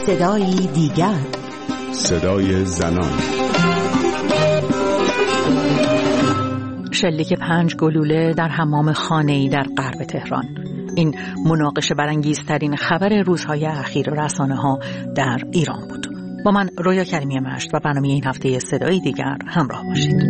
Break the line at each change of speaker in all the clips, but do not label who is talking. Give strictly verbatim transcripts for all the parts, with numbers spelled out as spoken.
صدایی دیگر،
صدای زنان.
شلیک پنج گلوله در حمام خانه‌ای در غرب تهران. این مناقشه برانگیزترین خبر روزهای اخیر رسانه‌ها در ایران بود. با من رویا کریمی مشت و برنامه این هفته صدایی دیگر همراه باشید.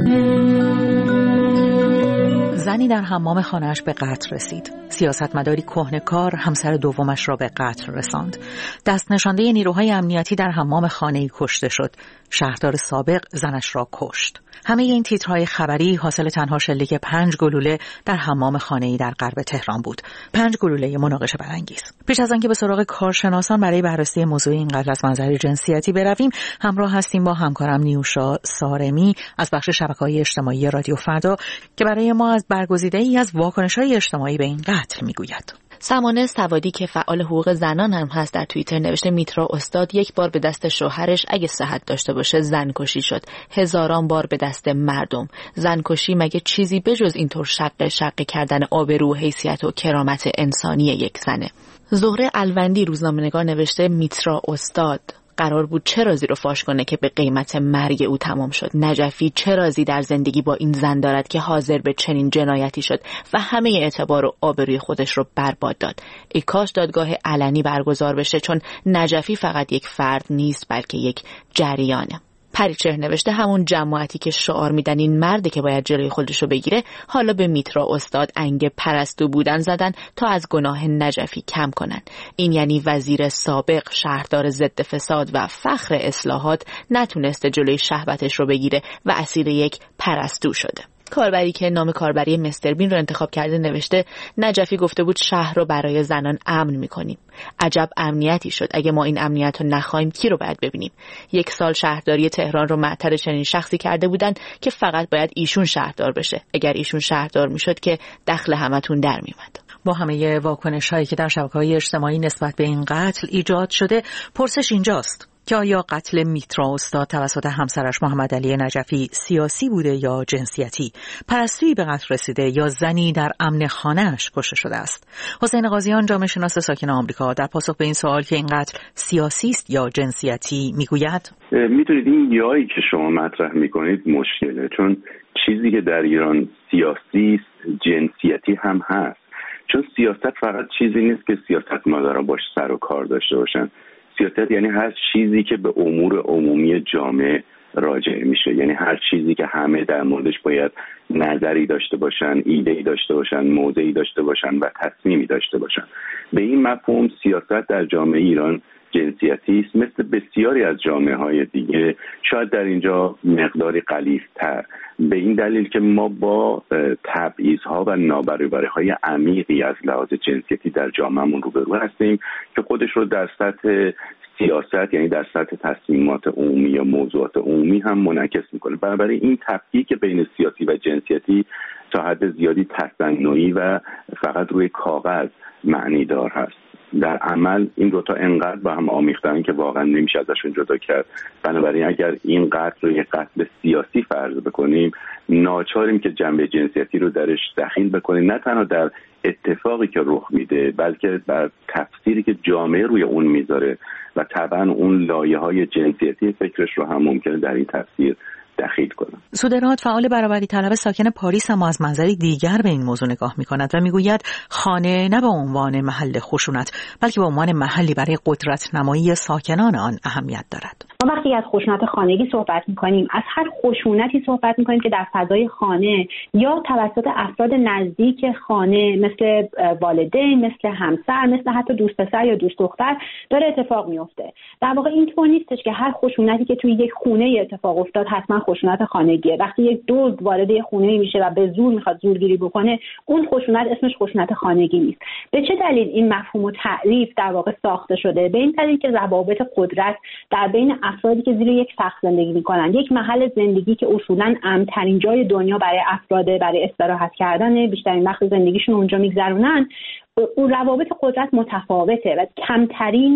زنی در حمام خانه‌اش به قتل رسید. سیاستمداری کهنه‌کار همسر دومش را به قتل رساند. دست نشانده نیروهای امنیتی در حمام خانه‌ای کشته شد. شهردار سابق زنش را کشت. همه این تیترهای خبری حاصل تنها شلیک پنج گلوله در حمام خانه‌ای در غرب تهران بود. پنج گلوله مناقشه برانگیز. پیش از آنکه به سراغ کارشناسان برای بررسی موضوع این قتل از منظر جنسیتی برویم، همراه هستیم با همکارم نیوشا سارمی از بخش شبکه‌های اجتماعی رادیو فردا که برای ما از برگزیده‌ای از واکنش‌های اجتماعی به این قتل میگوید.
سمانه سوادی که فعال حقوق زنان هم هست در توییتر نوشته میترا استاد یک بار به دست شوهرش اگه صحت داشته باشه زنکشی شد، هزاران بار به دست مردم. زنکشی مگه چیزی بجز اینطور شق شق کردن آبرو و حیثیت و کرامت انسانی یک زنه؟ زهره الوندی روزنامه‌نگار نوشته میترا استاد قرار بود چه رازی رو فاش کنه که به قیمت مرگ او تمام شد. نجفی چه رازی در زندگی با این زن دارد که حاضر به چنین جنایتی شد و همه اعتبار و آبروی خودش رو برباد داد. ای کاش دادگاه علنی برگزار بشه، چون نجفی فقط یک فرد نیست بلکه یک جریانه. پریچهر نوشته همون جماعتی که شعار میدن این مرده که باید جلوی خودشو بگیره، حالا به میترا استاد انگ پرستو بودن زدن تا از گناه نجفی کم کنن. این یعنی وزیر سابق، شهردار ضد فساد و فخر اصلاحات، نتونسته جلوی شهوتش رو بگیره و اسیر یک پرستو شده. کاربری که نام کاربری مستر بین رو انتخاب کرده نوشته نجفی گفته بود شهر رو برای زنان امن میکنیم. عجب امنیتی شد. اگه ما این امنیت رو نخواهیم کی رو باید ببینیم؟ یک سال شهرداری تهران رو معطل چنین شخصی کرده بودن که فقط باید ایشون شهردار بشه. اگر ایشون شهردار میشد که دخل همتون در میومد.
با همه واکنش‌هایی که در شبکه‌های اجتماعی نسبت به این قتل ایجاد شده، پرسش اینجاست که آیا قتل میترا استاد توسط همسرش محمد علی نجفی سیاسی بوده یا جنسیتی؟ پرستویی به قتل رسیده یا زنی در امن خانه‌اش کشته شده است؟ حسین قاضیان، جامعه شناس ساکن آمریکا، در پاسخ به این سوال که این قتل سیاسی است یا جنسیتی میگوید
میتونید این یایی که شما مطرح میکنید مشکله، چون چیزی که در ایران سیاسی است جنسیتی هم هست. چون سیاست فقط چیزی نیست که سیاستمدارا باش سر و کار داشته باشن. سیاست یعنی هر چیزی که به امور عمومی جامعه راجع میشه، یعنی هر چیزی که همه در موردش باید نظری داشته باشن، ایده‌ای داشته باشن، موضعی داشته باشن و تصمیمی داشته باشن. به این مفهوم سیاست در جامعه ایران جنسیتی است، مثل بسیاری از جامعه‌های دیگه، شاید در اینجا مقداری غلیظ‌تر، به این دلیل که ما با تبعیض‌ها و نابرابری‌های عمیقی از لحاظ جنسیتی در جامعهمون روبرو هستیم که خودش رو در سطح سیاست، یعنی در سطح تصمیمات عمومی یا موضوعات عمومی هم منعکس میکنه. بنابراین این تفکیک بین سیاسی و جنسیتی تا حد زیادی تصنعی و فقط روی کاغذ معنی دار هست. در عمل این دوتا انقدر با هم آمیختن که واقعا نمیشه ازشون جدا کرد. بنابراین اگر این قتل رو یک قتل سیاسی فرض بکنیم، ناچاریم که جنبه جنسیتی رو درش دخیل بکنیم، نه تنها در اتفاقی که رخ میده بلکه در تفسیری که جامعه روی اون میذاره و طبعا اون لایه‌های جنسیتی فکرش رو هم ممکنه در این تفسیر دخیل کنم.
سودرات، فعال برابری طلب ساکن پاریس، هم از منظری دیگر به این موضوع نگاه می‌کند و میگوید خانه نه به عنوان محل خشونت بلکه به عنوان محلی برای قدرت نمایی ساکنان آن اهمیت دارد.
ما وقتی از خشونت خانگی صحبت می‌کنیم، از هر خشونتی صحبت می‌کنیم که در فضای خانه یا توسط افراد نزدیک خانه مثل والدین، مثل همسر، مثل حتی دوست پسر یا دوست دختر داره اتفاق میفته. در واقع اینطور نیستش که هر خشونتی که توی یک خونه اتفاق افتاد حتما خشونت خانگیه. وقتی یک دزد وارد یک خونه میشه و به زور میخواد زورگیری بکنه، اون خشونت اسمش خشونت خانگی نیست. به چه دلیل این مفهوم و تعریف در واقع ساخته شده؟ به این دلیل که روابط قدرت در بین افرادی که زیر یک سقف زندگی میکنن، یک محل زندگی که اصولاً امن‌ترین جای دنیا برای افراد برای استراحت کردن، بیشترین وقت زندگیشون اونجا میگذرونن، اون روابط قدرت متفاوته و کمترین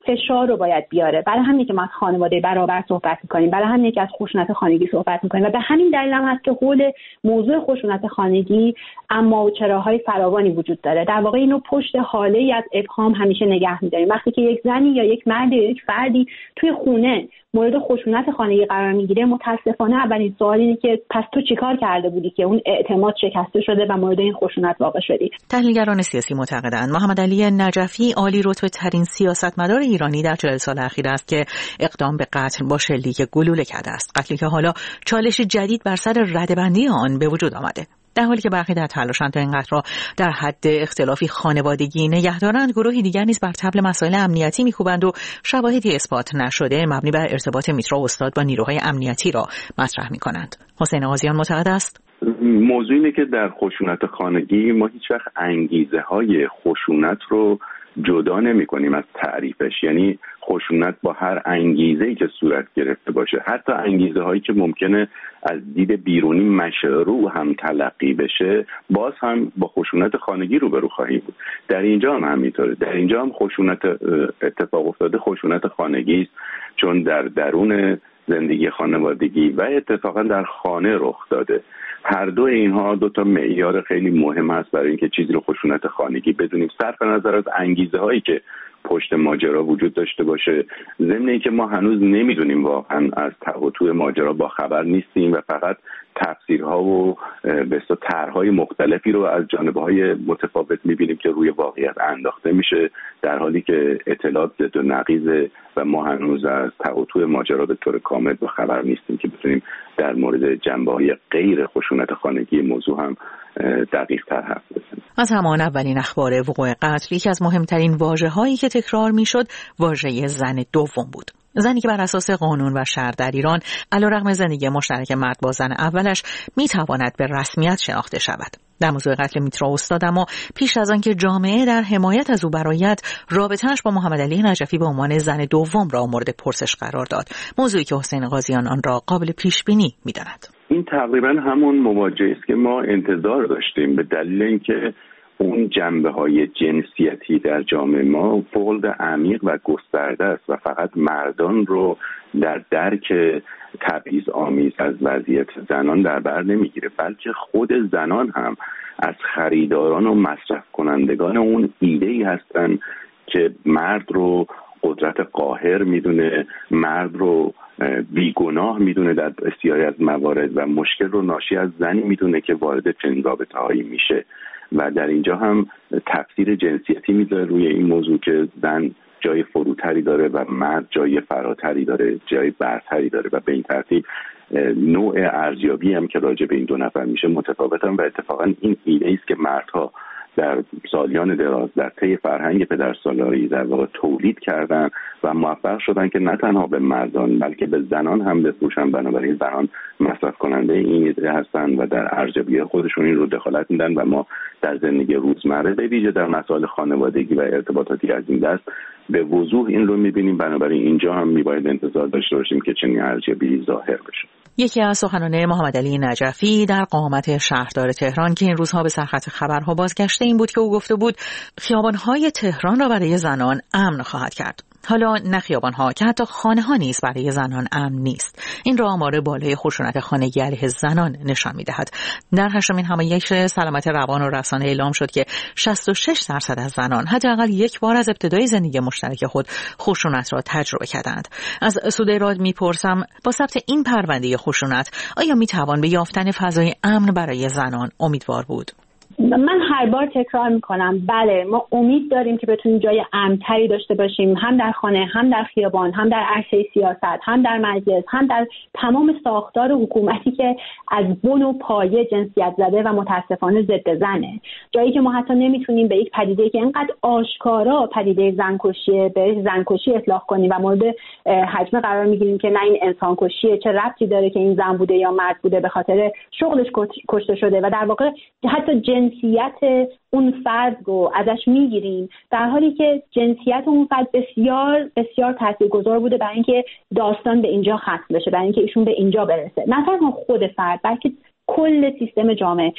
فشار رو باید بیاره. برای همین که ما از خانواده برابر صحبت می‌کنیم، برای همین که از خشونت خانگی صحبت می‌کنیم و به همین دلیل هم هست که حول موضوع خشونت خانگی اما و چراهای فراوانی وجود داره. در واقع اینو پشت حاله‌ای از ابهام همیشه نگه می‌داریم. وقتی که یک زنی یا یک مرد یا یک فردی توی خونه مورد خشونت خانگی قرار میگیره، متاسفانه اولین سوال اینه که پس تو چیکار کرده بودی که اون اعتماد شکسته شده و مورد این خشونت واقع شدی؟
تحلیلگران سیاسی معتقدند محمد علی نجفی عالی رتبه ترین سیاستمدار ایرانی در چهل سال اخیر است که اقدام به قتل با شلیک گلوله کرده است، قتلی که حالا چالش جدید بر سر ردبندی آن به وجود آمده. در حالی که برخی در تلاشند تا این قتل را در حد اختلافی خانوادگی نگه دارند، گروهی دیگر نیز بر طبل مسائل امنیتی می‌کوبند و شواهدی اثبات نشده مبنی بر ارتباط میترا استاد با نیروهای امنیتی را مطرح می‌کنند. حسین غازیان معتقد است
موضوع اینه که در خشونت خانگی ما هیچ وقت انگیزه‌های خشونت رو جدا نمی‌کنیم از تعریفش. یعنی خشونت با هر انگیزه‌ای که صورت گرفته باشه، حتی انگیزه‌هایی که ممکنه از دید بیرونی مشروع هم تلقی بشه، باز هم با خشونت خانگی روبرو خواهیم بود. در اینجا هم همینطوره. در اینجا هم خشونت اتفاق افتاده خشونت خانگی است، چون در درون زندگی خانوادگی و اتفاقا در خانه رخ داده. هر دو اینها دو تا معیار خیلی مهم هست برای اینکه چیزی رو خشونت خانگی بدونیم، صرف نظر از انگیزه هایی که پشت ماجرا وجود داشته باشه. ضمن اینکه ما هنوز نمیدونیم، واقعا از ته و تو ماجرا با خبر نیستیم و فقط تفسیرها و به اصطلاح طرح‌های مختلفی رو از جانبه‌های متفاوت می‌بینیم که روی واقعیت انداخته میشه، در حالی که اطلاعات ضد و نقیضه و ما هنوز از ته و تو ماجرا به طور کامل با خبر نیستیم که بتونیم در مورد جنبه‌های غیر خشونت خانگی موضوع هم دقیق تر حرف بزنیم.
از همان اولین اخبار وقوع قتل، یکی از مهمترین واژه‌هایی که تکرار می‌شد واژه زن دوم بود. زنی که بر اساس قانون و شرع در ایران علیرغم زندگی مشترک مرد با زن اولش میتواند به رسمیت شناخته شود. در موضوع قتل میترا استاد اما پیش از آن که جامعه در حمایت از او برآید، رابطه‌اش با محمد علی نجفی به عنوان زن دوم را مورد پرسش قرار داد، موضوعی که حسین غازیان آن را قابل پیش بینی می‌داند.
این تقریبا همون مواجهه است که ما انتظار داشتیم، به دلیل اینکه اون جنبه‌های جنسیتی در جامعه ما فوق عمیق و گسترده است و فقط مردان رو در درک تبعیض آمیز از وضعیت زنان در بر نمیگیره، بلکه خود زنان هم از خریداران و مصرف کنندگان اون ایده‌ای هستن که مرد رو قدرت قاهر میدونه، مرد رو بیگناه میدونه در بسیاری از موارد و مشکل رو ناشی از زنی میدونه که وارد چنین رابطه‌هایی میشه و در اینجا هم تفسیر جنسیتی میذاره روی این موضوع که زن جای فروتری داره و مرد جای فراتری داره، جای برتری داره و به این ترتیب نوع ارزیابی هم که راجع به این دو نفر میشه متفاوت هم و اتفاقا این ایده است که مردها در سالیان دراز در طی فرهنگ پدرسالاری در واقع تولید کردن و موفق شدن که نه تنها به مردان بلکه به زنان هم بفروشن. بنابراین زنان مصرف کننده این ایده هستن و در ارزیابی خودشون این رو دخالت میدن و ما در زندگی روزمره به ویژه در مسائل خانوادگی و ارتباطاتی از این دست به وضوح این رو میبینیم. بنابراین اینجا هم میباید انتظار داشته باشیم که چنین ارزیابی ظاهر بشه.
یکی از سخنان محمد علی نجفی در قامت شهردار تهران که این روزها به سرخط خبرها بازگشته این بود که او گفته بود خیابان‌های تهران را برای زنان امن خواهد کرد. حالا نه خیابان‌ها که حتی خانه‌ها نیز برای زنان امن نیست. این را آمار بالای خشونت خانگی علیه زنان نشان می‌دهد. در هشتمین همایش سلامت روان و رسانه اعلام شد که شصت و شش درصد از زنان حداقل یک بار از ابتدای زندگی مشترک خود خشونت را تجربه کردند. از سوده راد می‌پرسم با ثبت این پرونده خشونت آیا می‌توان به یافتن فضای امن برای زنان امیدوار بود؟
من هر بار تکرار میکنم بله، ما امید داریم که بتونیم جای امن‌تری داشته باشیم، هم در خانه، هم در خیابان، هم در عرصه سیاست، هم در مجلس، هم در تمام ساختار حکومتی که از بن و پایه جنسیت زده و متاسفانه ضد زنه. جایی که ما حتی نمیتونیم به یک پدیده که اینقدر آشکارا پدیده زنکشیه بهش زنکشی اطلاق کنیم و مورد حجمه قرار میگیریم که نه این انسان کشیه، چه ربطی داره که این زن بوده یا مرد بوده به خاطر شغلش کشته شده و در واقع حتی جنسیت اون فرد رو ازش میگیریم، در حالی که جنسیت اون فرد بسیار بسیار تاثیرگذار بوده برای اینکه داستان به اینجا ختم بشه، برای اینکه ایشون به اینجا برسه. نه تنها خود فرد بلکه کل سیستم جامعه.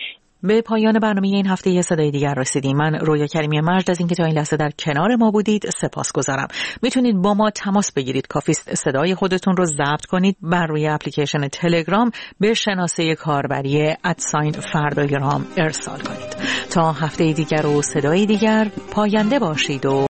به پایان برنامه این هفته یه صدای دیگر رسیدیم. من رویا کریمی مجد از اینکه تا این لحظه در کنار ما بودید سپاسگزارم. میتونید با ما تماس بگیرید. کافی صدای خودتون رو ضبط کنید، بر روی اپلیکیشن تلگرام به شناسه کاربری ادساین فرداگرام ارسال کنید. تا هفته دیگر و صدای دیگر، پاینده باشید و